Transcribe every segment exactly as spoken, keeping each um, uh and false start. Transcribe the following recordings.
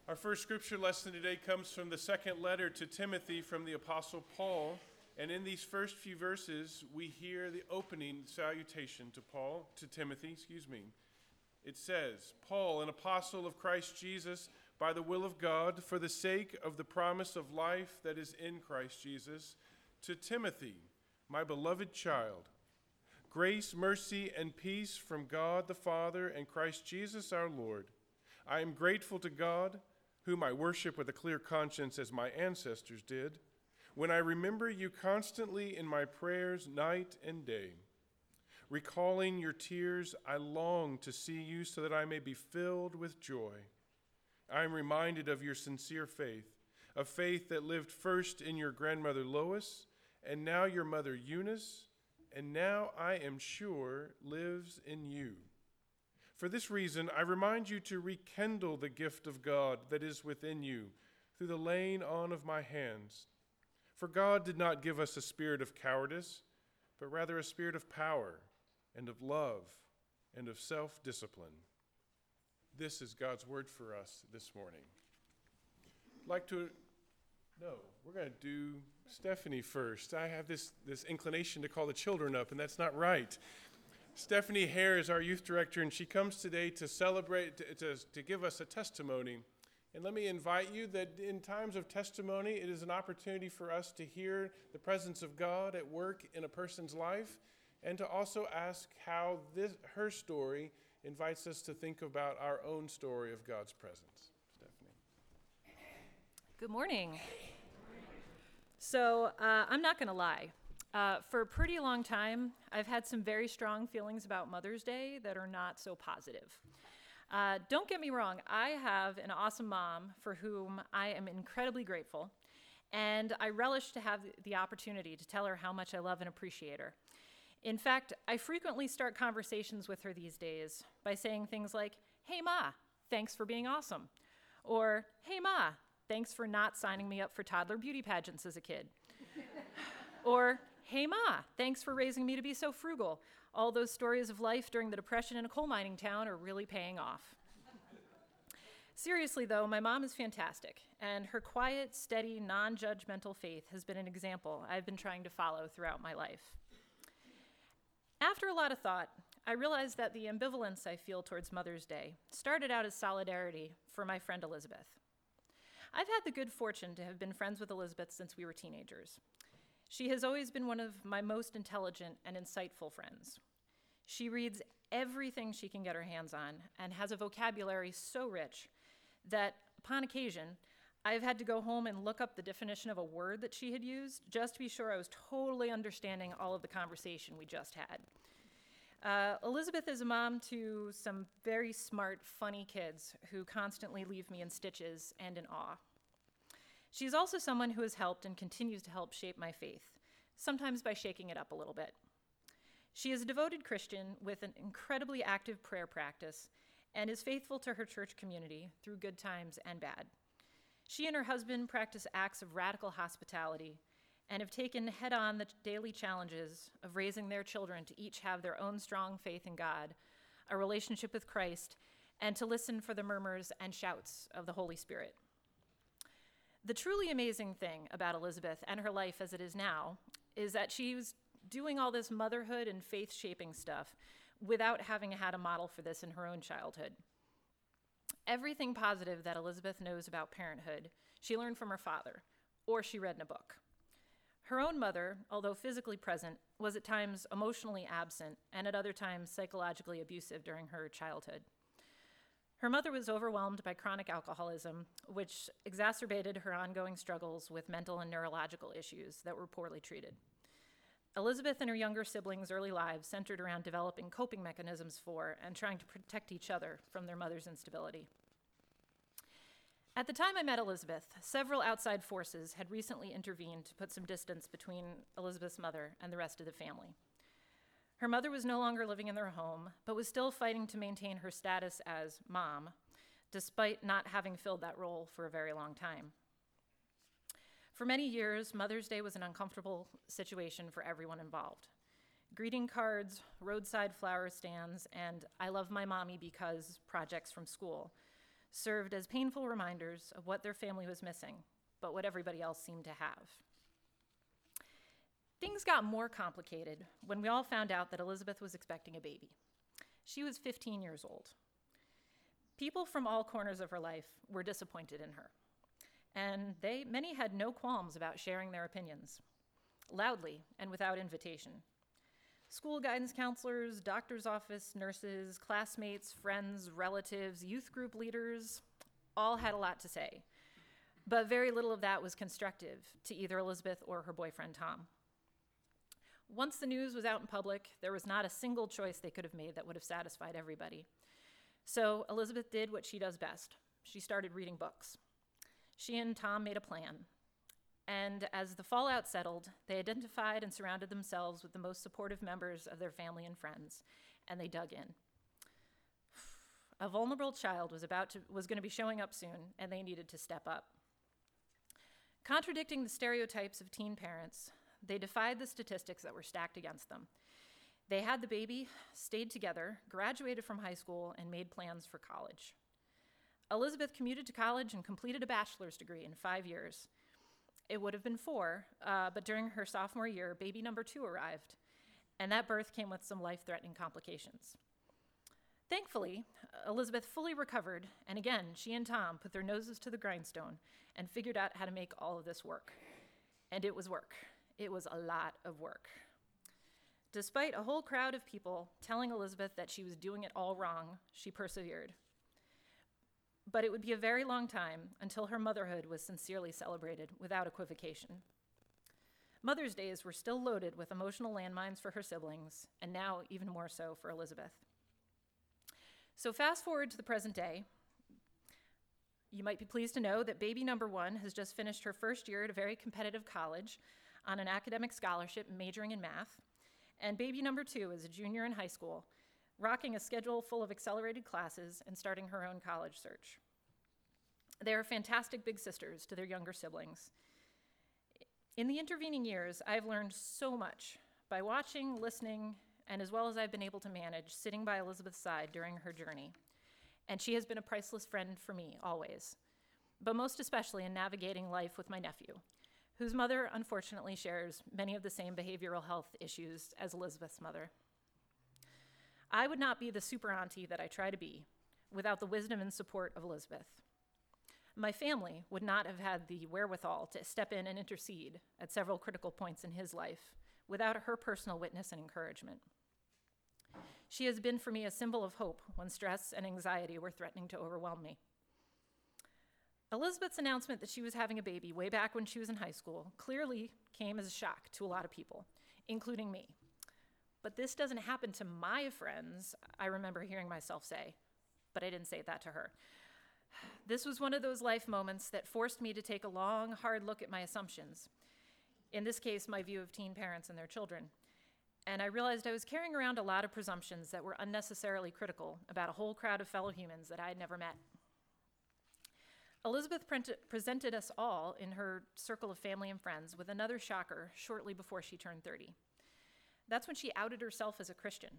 Our first scripture lesson today comes from the second letter to Timothy from the Apostle Paul. And in these first few verses, we hear the opening salutation to Paul, to Timothy, excuse me. It says, Paul, an apostle of Christ Jesus, by the will of God, for the sake of the promise of life that is in Christ Jesus, to Timothy, my beloved child, grace, mercy, and peace from God the Father and Christ Jesus our Lord. I am grateful to God, whom I worship with a clear conscience as my ancestors did, when I remember you constantly in my prayers night and day. Recalling your tears, I long to see you so that I may be filled with joy. I am reminded of your sincere faith, a faith that lived first in your grandmother Lois, and now your mother Eunice, and now I am sure lives in you. For this reason, I remind you to rekindle the gift of God that is within you through the laying on of my hands. For God did not give us a spirit of cowardice, but rather a spirit of power and of love and of self-discipline. This is God's word for us this morning. I'd like to, no, we're going to do Stephanie first. I have this, this inclination to call the children up, and that's not right. Stephanie Hare is our youth director, and she comes today to celebrate, to, to, to give us a testimony. And let me invite you that in times of testimony, it is an opportunity for us to hear the presence of God at work in a person's life, and to also ask how this, her story invites us to think about our own story of God's presence. Stephanie. Good morning. So uh, I'm not going to lie. Uh, for a pretty long time, I've had some very strong feelings about Mother's Day that are not so positive. Uh, don't get me wrong, I have an awesome mom for whom I am incredibly grateful, and I relish to have the opportunity to tell her how much I love and appreciate her. In fact, I frequently start conversations with her these days by saying things like, "Hey Ma, thanks for being awesome," or "Hey Ma, thanks for not signing me up for toddler beauty pageants as a kid," or "Hey Ma, thanks for raising me to be so frugal. All those stories of life during the Depression in a coal mining town are really paying off." Seriously though, my mom is fantastic, and her quiet, steady, non-judgmental faith has been an example I've been trying to follow throughout my life. After a lot of thought, I realized that the ambivalence I feel towards Mother's Day started out as solidarity for my friend Elizabeth. I've had the good fortune to have been friends with Elizabeth since we were teenagers. She has always been one of my most intelligent and insightful friends. She reads everything she can get her hands on and has a vocabulary so rich that, upon occasion, I've had to go home and look up the definition of a word that she had used just to be sure I was totally understanding all of the conversation we just had. Uh, Elizabeth is a mom to some very smart, funny kids who constantly leave me in stitches and in awe. She's also someone who has helped and continues to help shape my faith, sometimes by shaking it up a little bit. She is a devoted Christian with an incredibly active prayer practice and is faithful to her church community through good times and bad. She and her husband practice acts of radical hospitality and have taken head-on the daily challenges of raising their children to each have their own strong faith in God, a relationship with Christ, and to listen for the murmurs and shouts of the Holy Spirit. The truly amazing thing about Elizabeth and her life as it is now is that she was doing all this motherhood and faith-shaping stuff without having had a model for this in her own childhood. Everything positive that Elizabeth knows about parenthood, she learned from her father, or she read in a book. Her own mother, although physically present, was at times emotionally absent and at other times psychologically abusive during her childhood. Her mother was overwhelmed by chronic alcoholism, which exacerbated her ongoing struggles with mental and neurological issues that were poorly treated. Elizabeth and her younger siblings' early lives centered around developing coping mechanisms for and trying to protect each other from their mother's instability. At the time I met Elizabeth, several outside forces had recently intervened to put some distance between Elizabeth's mother and the rest of the family. Her mother was no longer living in their home, but was still fighting to maintain her status as mom, despite not having filled that role for a very long time. For many years, Mother's Day was an uncomfortable situation for everyone involved. Greeting cards, roadside flower stands, and "I love my mommy because" projects from school served as painful reminders of what their family was missing, but what everybody else seemed to have. Things got more complicated when we all found out that Elizabeth was expecting a baby. She was fifteen years old. People from all corners of her life were disappointed in her, and they, many had no qualms about sharing their opinions, loudly and without invitation. School guidance counselors, doctor's office nurses, classmates, friends, relatives, youth group leaders, all had a lot to say, but very little of that was constructive to either Elizabeth or her boyfriend, Tom. Once the news was out in public, there was not a single choice they could have made that would have satisfied everybody. So Elizabeth did what she does best. She started reading books. She and Tom made a plan. And as the fallout settled, they identified and surrounded themselves with the most supportive members of their family and friends, and they dug in. A vulnerable child was about to, was going to be showing up soon, and they needed to step up. Contradicting the stereotypes of teen parents, they defied the statistics that were stacked against them. They had the baby, stayed together, graduated from high school, and made plans for college. Elizabeth commuted to college and completed a bachelor's degree in five years. It would have been four, uh, but during her sophomore year, baby number two arrived, and that birth came with some life-threatening complications. Thankfully, Elizabeth fully recovered, and again, she and Tom put their noses to the grindstone and figured out how to make all of this work. And it was work. It was a lot of work. Despite a whole crowd of people telling Elizabeth that she was doing it all wrong, she persevered. But it would be a very long time until her motherhood was sincerely celebrated without equivocation. Mother's Days were still loaded with emotional landmines for her siblings, and now even more so for Elizabeth. So fast forward to the present day. You might be pleased to know that baby number one has just finished her first year at a very competitive college on an academic scholarship majoring in math, and baby number two is a junior in high school, rocking a schedule full of accelerated classes and starting her own college search. They are fantastic big sisters to their younger siblings. In the intervening years, I've learned so much by watching, listening, and as well as I've been able to manage, sitting by Elizabeth's side during her journey. And she has been a priceless friend for me, always, but most especially in navigating life with my nephew, whose mother unfortunately shares many of the same behavioral health issues as Elizabeth's mother. I would not be the super auntie that I try to be without the wisdom and support of Elizabeth. My family would not have had the wherewithal to step in and intercede at several critical points in his life without her personal witness and encouragement. She has been for me a symbol of hope when stress and anxiety were threatening to overwhelm me. Elizabeth's announcement that she was having a baby way back when she was in high school clearly came as a shock to a lot of people, including me. But this doesn't happen to my friends, I remember hearing myself say, but I didn't say that to her. This was one of those life moments that forced me to take a long, hard look at my assumptions. In this case, my view of teen parents and their children. And I realized I was carrying around a lot of presumptions that were unnecessarily critical about a whole crowd of fellow humans that I had never met. Elizabeth pre- presented us all in her circle of family and friends with another shocker shortly before she turned thirty. That's when she outed herself as a Christian.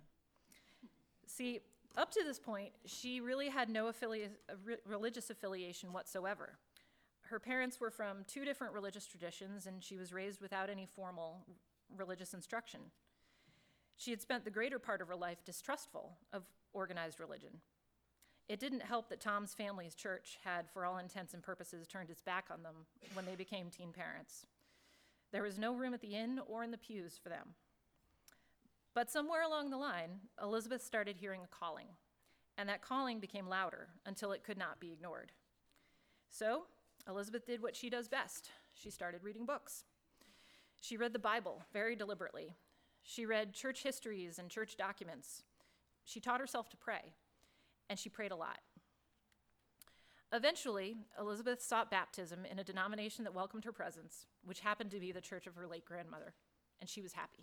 See, up to this point, she really had no affili- re- religious affiliation whatsoever. Her parents were from two different religious traditions, and she was raised without any formal religious instruction. She had spent the greater part of her life distrustful of organized religion. It didn't help that Tom's family's church had, for all intents and purposes, turned its back on them when they became teen parents. There was no room at the inn or in the pews for them. But somewhere along the line, Elizabeth started hearing a calling, and that calling became louder until it could not be ignored. So, Elizabeth did what she does best. She started reading books. She read the Bible very deliberately. She read church histories and church documents. She taught herself to pray, and she prayed a lot. Eventually, Elizabeth sought baptism in a denomination that welcomed her presence, which happened to be the church of her late grandmother, and she was happy.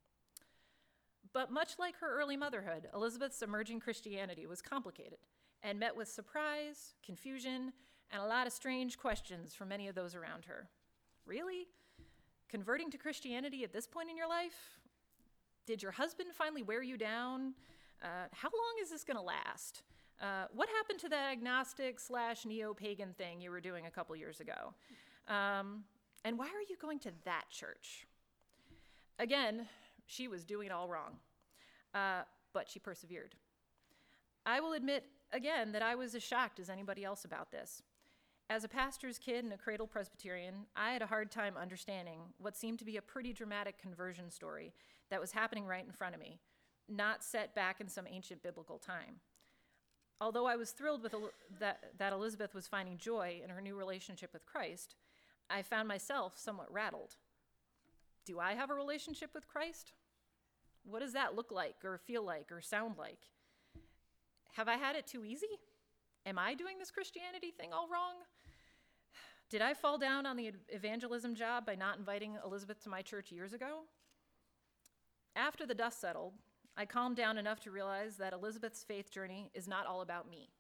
But much like her early motherhood, Elizabeth's emerging Christianity was complicated and met with surprise, confusion, and a lot of strange questions from many of those around her. Really? Converting to Christianity at this point in your life? Did your husband finally wear you down? Uh, how long is this going to last? Uh, what happened to the agnostic slash neo-pagan thing you were doing a couple years ago? Um, and why are you going to that church? Again, she was doing it all wrong, uh, but she persevered. I will admit, again, that I was as shocked as anybody else about this. As a pastor's kid and a cradle Presbyterian, I had a hard time understanding what seemed to be a pretty dramatic conversion story that was happening right in front of me, not set back in some ancient biblical time. Although I was thrilled with El- that, that Elizabeth was finding joy in her new relationship with Christ, I found myself somewhat rattled. Do I have a relationship with Christ? What does that look like or feel like or sound like? Have I had it too easy? Am I doing this Christianity thing all wrong? Did I fall down on the evangelism job by not inviting Elizabeth to my church years ago? After the dust settled, I calmed down enough to realize that Elizabeth's faith journey is not all about me.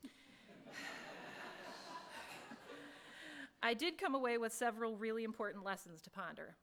I did come away with several really important lessons to ponder.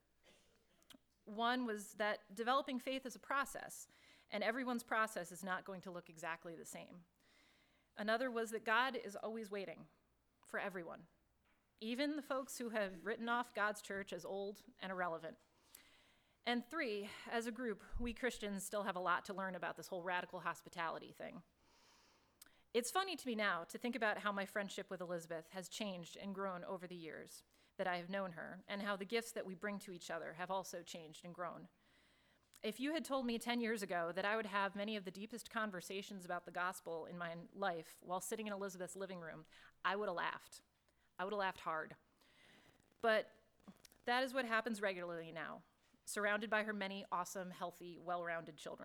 One was that developing faith is a process, and everyone's process is not going to look exactly the same. Another was that God is always waiting for everyone, even the folks who have written off God's church as old and irrelevant. And three, as a group, we Christians still have a lot to learn about this whole radical hospitality thing. It's funny to me now to think about how my friendship with Elizabeth has changed and grown over the years that I have known her, and how the gifts that we bring to each other have also changed and grown. If you had told me ten years ago that I would have many of the deepest conversations about the gospel in my life while sitting in Elizabeth's living room, I would have laughed. I would have laughed hard. But that is what happens regularly now, surrounded by her many awesome, healthy, well-rounded children.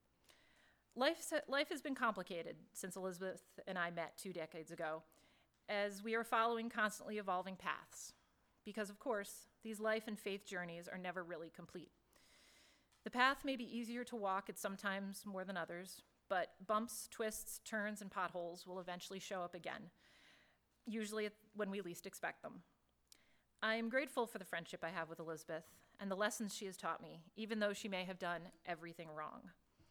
Life, life has been complicated since Elizabeth and I met two decades ago, as we are following constantly evolving paths. Because, of course, these life and faith journeys are never really complete. The path may be easier to walk at some times more than others, but bumps, twists, turns, and potholes will eventually show up again, usually when we least expect them. I am grateful for the friendship I have with Elizabeth and the lessons she has taught me, even though she may have done everything wrong.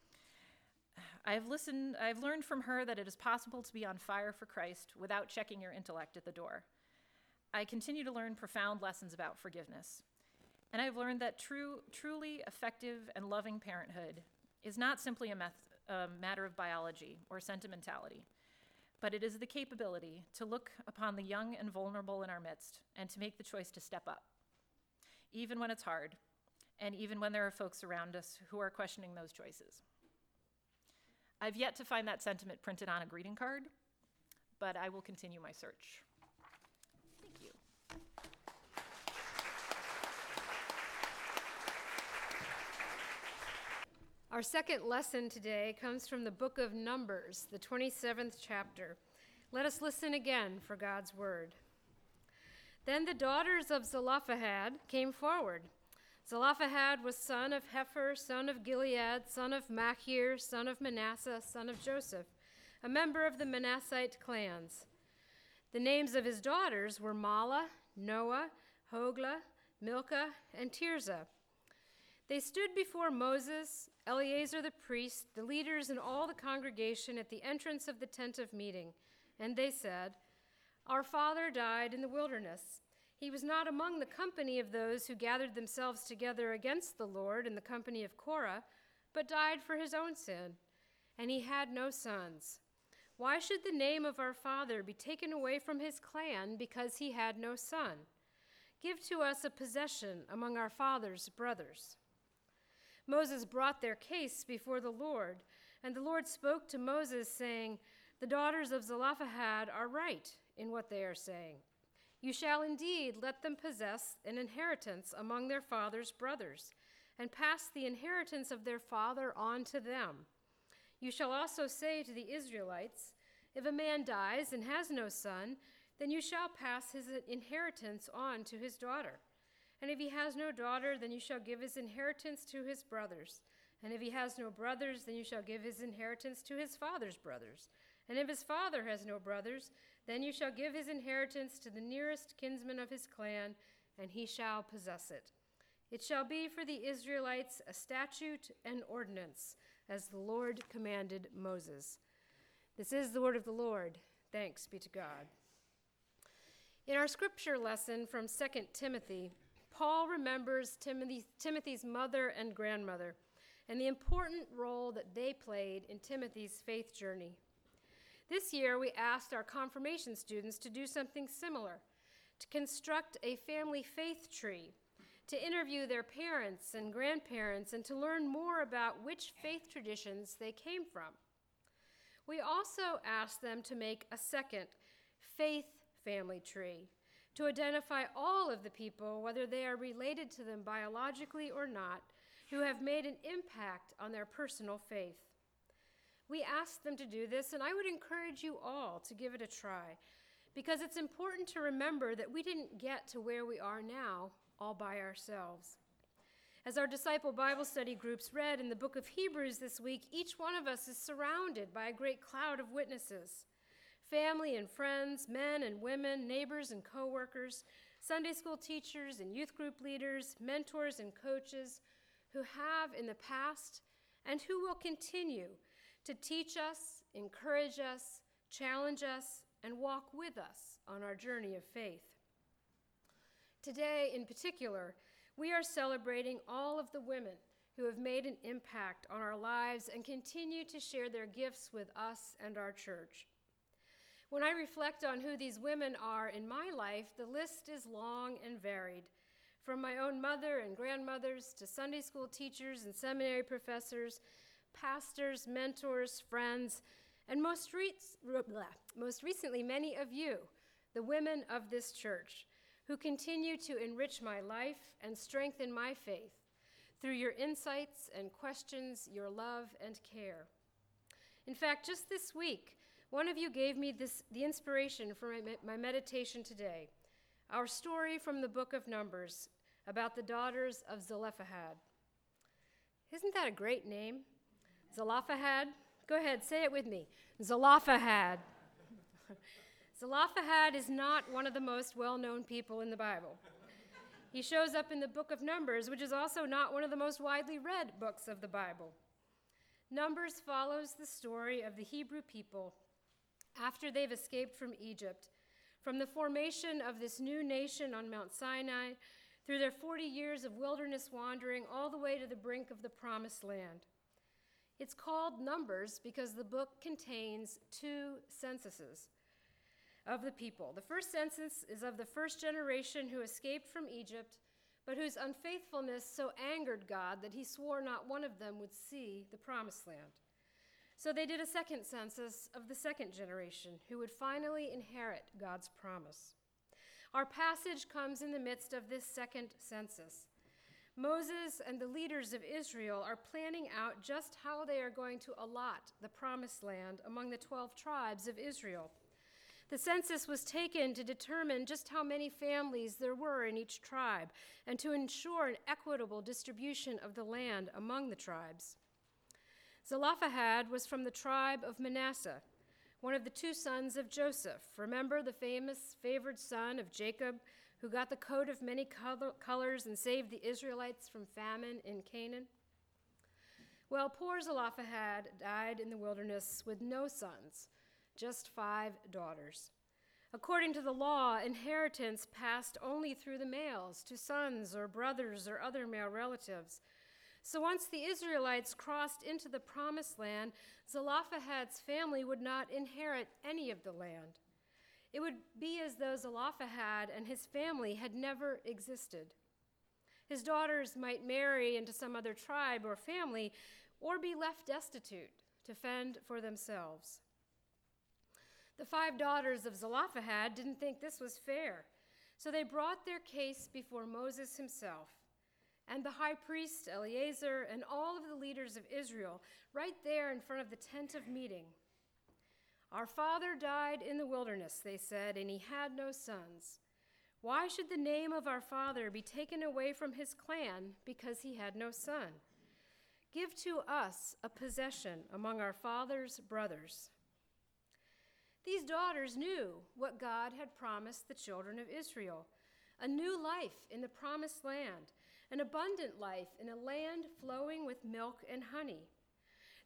I have listened, I have learned from her that it is possible to be on fire for Christ without checking your intellect at the door. I continue to learn profound lessons about forgiveness. And I've learned that true, truly effective and loving parenthood is not simply a, meth- a matter of biology or sentimentality, but it is the capability to look upon the young and vulnerable in our midst and to make the choice to step up, even when it's hard, and even when there are folks around us who are questioning those choices. I've yet to find that sentiment printed on a greeting card, but I will continue my search. Thank you. Our second lesson today comes from the book of Numbers, the twenty-seventh chapter. Let us listen again for God's word. Then the daughters of Zelophehad came forward. Zelophehad was son of Hepher, son of Gilead, son of Machir, son of Manasseh, son of Joseph, a member of the Manassite clans. The names of his daughters were Mahlah, Noah, Hoglah, Milcah, and Tirzah. They stood before Moses, Eleazar the priest, the leaders, and all the congregation at the entrance of the tent of meeting, and they said, "Our father died in the wilderness. He was not among the company of those who gathered themselves together against the Lord in the company of Korah, but died for his own sin, and he had no sons. Why should the name of our father be taken away from his clan because he had no son? Give to us a possession among our father's brothers." Moses brought their case before the Lord, and the Lord spoke to Moses, saying, "The daughters of Zelophehad are right in what they are saying. You shall indeed let them possess an inheritance among their father's brothers, and pass the inheritance of their father on to them. You shall also say to the Israelites, if a man dies and has no son, then you shall pass his inheritance on to his daughter. And if he has no daughter, then you shall give his inheritance to his brothers. And if he has no brothers, then you shall give his inheritance to his father's brothers. And if his father has no brothers, then you shall give his inheritance to the nearest kinsman of his clan, and he shall possess it. It shall be for the Israelites a statute and ordinance, as the Lord commanded Moses." This is the word of the Lord. Thanks be to God. In our scripture lesson from Second Timothy, Paul remembers Timothy, Timothy's mother and grandmother and the important role that they played in Timothy's faith journey. This year, we asked our confirmation students to do something similar, to construct a family faith tree, to interview their parents and grandparents, and to learn more about which faith traditions they came from. We also asked them to make a second faith family tree, to identify all of the people, whether they are related to them biologically or not, who have made an impact on their personal faith. We asked them to do this, and I would encourage you all to give it a try, because it's important to remember that we didn't get to where we are now all by ourselves. As our disciple Bible study groups read in the book of Hebrews this week, each one of us is surrounded by a great cloud of witnesses. Family and friends, men and women, neighbors and co-workers, Sunday school teachers and youth group leaders, mentors and coaches who have in the past and who will continue to teach us, encourage us, challenge us, and walk with us on our journey of faith. Today, in particular, we are celebrating all of the women who have made an impact on our lives and continue to share their gifts with us and our church. When I reflect on who these women are in my life, the list is long and varied. From my own mother and grandmothers to Sunday school teachers and seminary professors, pastors, mentors, friends, and most, re- most recently, many of you, the women of this church, who continue to enrich my life and strengthen my faith through your insights and questions, your love and care. In fact, just this week, one of you gave me this, the inspiration for my, my meditation today, our story from the book of Numbers about the daughters of Zelophehad. Isn't that a great name? Zelophehad? Go ahead, say it with me. Zelophehad. Zelophehad is not one of the most well-known people in the Bible. He shows up in the book of Numbers, which is also not one of the most widely read books of the Bible. Numbers follows the story of the Hebrew people after they've escaped from Egypt, from the formation of this new nation on Mount Sinai, through their forty years of wilderness wandering, all the way to the brink of the Promised Land. It's called Numbers because the book contains two censuses of the people. The first census is of the first generation who escaped from Egypt, but whose unfaithfulness so angered God that he swore not one of them would see the Promised Land. So they did a second census of the second generation, who would finally inherit God's promise. Our passage comes in the midst of this second census. Moses and the leaders of Israel are planning out just how they are going to allot the Promised Land among the twelve tribes of Israel. The census was taken to determine just how many families there were in each tribe and to ensure an equitable distribution of the land among the tribes. Zelophehad was from the tribe of Manasseh, one of the two sons of Joseph. Remember the famous favored son of Jacob who got the coat of many color- colors and saved the Israelites from famine in Canaan? Well, poor Zelophehad died in the wilderness with no sons, just five daughters. According to the law, inheritance passed only through the males to sons or brothers or other male relatives. So once the Israelites crossed into the Promised Land, Zelophehad's family would not inherit any of the land. It would be as though Zelophehad and his family had never existed. His daughters might marry into some other tribe or family or be left destitute to fend for themselves. The five daughters of Zelophehad didn't think this was fair, so they brought their case before Moses himself and the high priest Eleazar and all of the leaders of Israel right there in front of the tent of meeting. Our father died in the wilderness, they said, and he had no sons. Why should the name of our father be taken away from his clan because he had no son? Give to us a possession among our father's brothers. These daughters knew what God had promised the children of Israel, a new life in the Promised Land, an abundant life in a land flowing with milk and honey.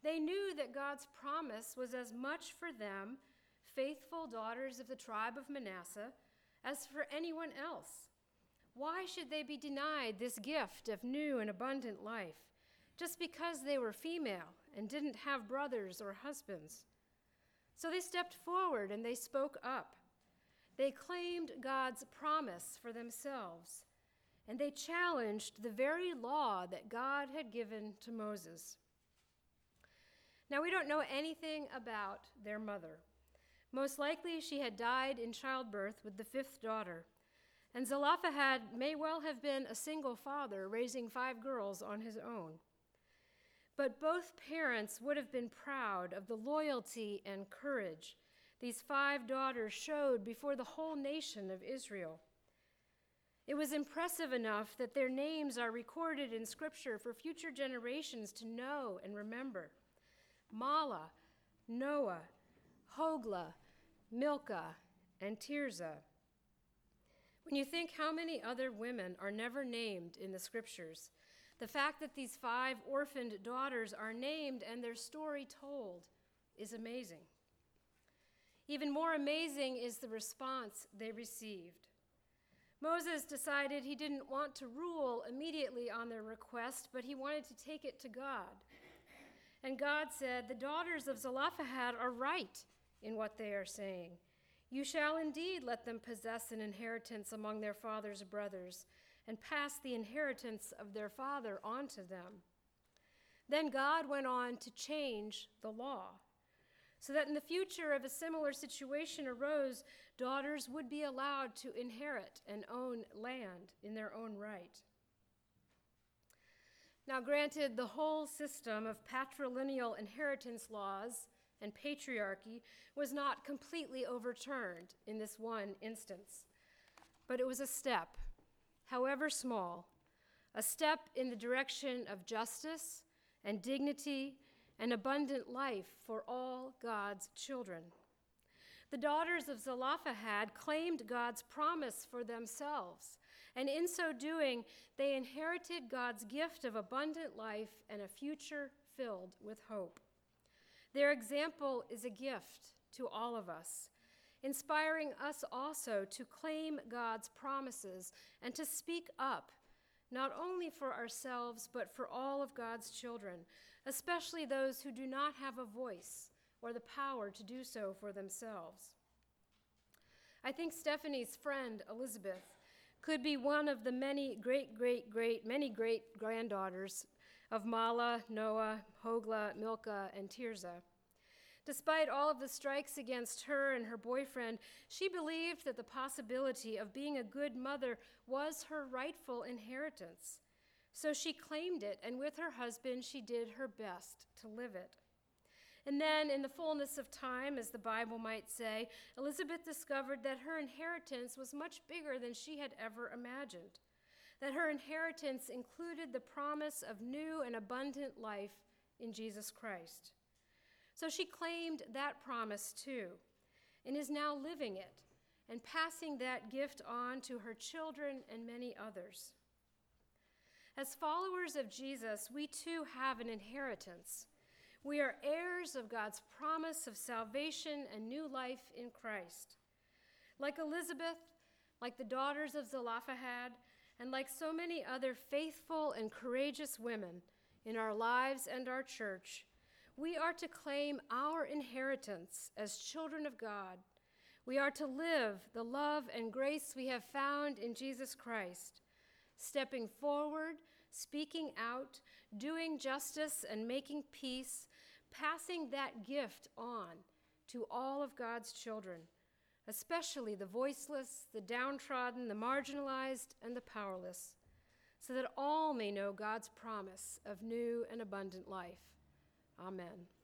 They knew that God's promise was as much for them, faithful daughters of the tribe of Manasseh, as for anyone else. Why should they be denied this gift of new and abundant life just because they were female and didn't have brothers or husbands? So they stepped forward and they spoke up. They claimed God's promise for themselves, and they challenged the very law that God had given to Moses. Now, we don't know anything about their mother. Most likely, she had died in childbirth with the fifth daughter, and Zelophehad may well have been a single father raising five girls on his own. But both parents would have been proud of the loyalty and courage these five daughters showed before the whole nation of Israel. It was impressive enough that their names are recorded in Scripture for future generations to know and remember. Mahlah, Noah, Hoglah, Milcah, and Tirzah. When you think how many other women are never named in the Scriptures, the fact that these five orphaned daughters are named and their story told is amazing. Even more amazing is the response they received. Moses decided he didn't want to rule immediately on their request, but he wanted to take it to God. And God said, "The daughters of Zelophehad are right in what they are saying. You shall indeed let them possess an inheritance among their father's brothers and pass the inheritance of their father on to them." Then God went on to change the law, so that in the future, if a similar situation arose, daughters would be allowed to inherit and own land in their own right. Now, granted, the whole system of patrilineal inheritance laws and patriarchy was not completely overturned in this one instance, but it was a step, however small, a step in the direction of justice and dignity and abundant life for all God's children. The daughters of Zelophehad claimed God's promise for themselves, and in so doing, they inherited God's gift of abundant life and a future filled with hope. Their example is a gift to all of us, inspiring us also to claim God's promises and to speak up, not only for ourselves, but for all of God's children, especially those who do not have a voice or the power to do so for themselves. I think Stephanie's friend, Elizabeth, could be one of the many great, great, great, many great granddaughters of Mahlah, Noah, Hoglah, Milcah, and Tirzah. Despite all of the strikes against her and her boyfriend, she believed that the possibility of being a good mother was her rightful inheritance. So she claimed it, and with her husband, she did her best to live it. And then, in the fullness of time, as the Bible might say, Elizabeth discovered that her inheritance was much bigger than she had ever imagined, that her inheritance included the promise of new and abundant life in Jesus Christ. So she claimed that promise too, and is now living it and passing that gift on to her children and many others. As followers of Jesus, we too have an inheritance. We are heirs of God's promise of salvation and new life in Christ. Like Elizabeth, like the daughters of Zelophehad, and like so many other faithful and courageous women in our lives and our church, we are to claim our inheritance as children of God. We are to live the love and grace we have found in Jesus Christ, stepping forward, speaking out, doing justice and making peace, passing that gift on to all of God's children, especially the voiceless, the downtrodden, the marginalized, and the powerless, so that all may know God's promise of new and abundant life. Amen.